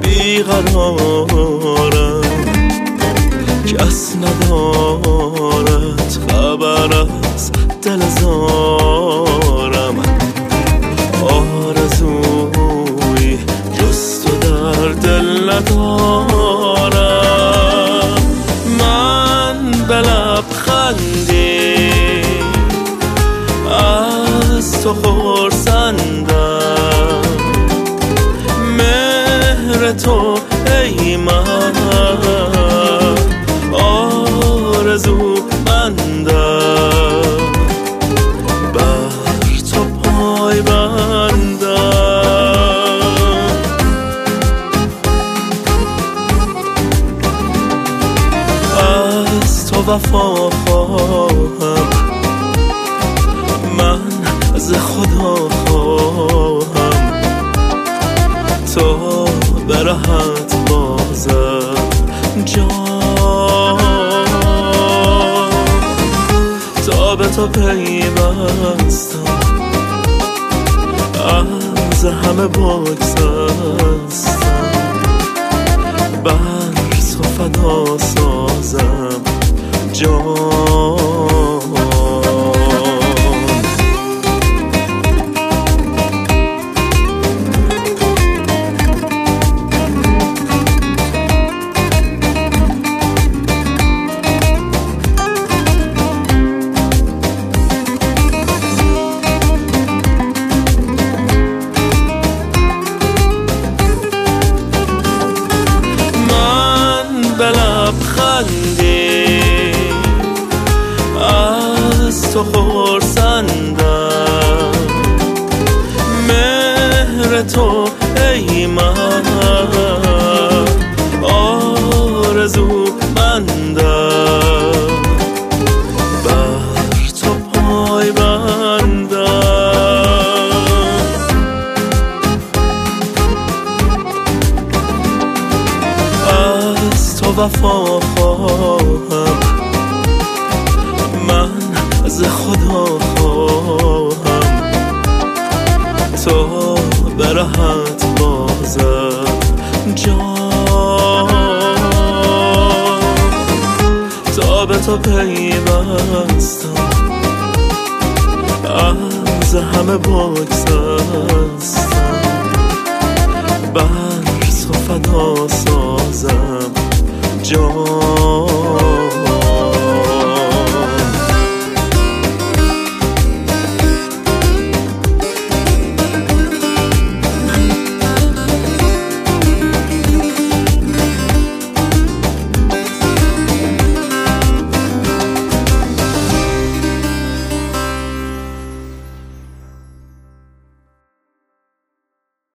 بیقرارم، کس ندارد خبر از دل زارم. آرزوی جز تو در دل ندارم. من به لبخندی از تو خرسندم، مهر تو ای من آرزو مندم، بر تو پای بندم. از تو وفا خواهم، من از خدا خواهم، تا برهت بازم جان، تا به تو پیوستم، از همه بگذستم، بر تو فدا سازم جان. از تو خرسندم، مهر تو ای من آرزو مندم، بر تو پای بندم. از تو وفا خواهم، من از خدا خواهم، تا برهت بازم جان، تا به تو پیوستم، از همه بگذستم، بر تو فدا سازم جان.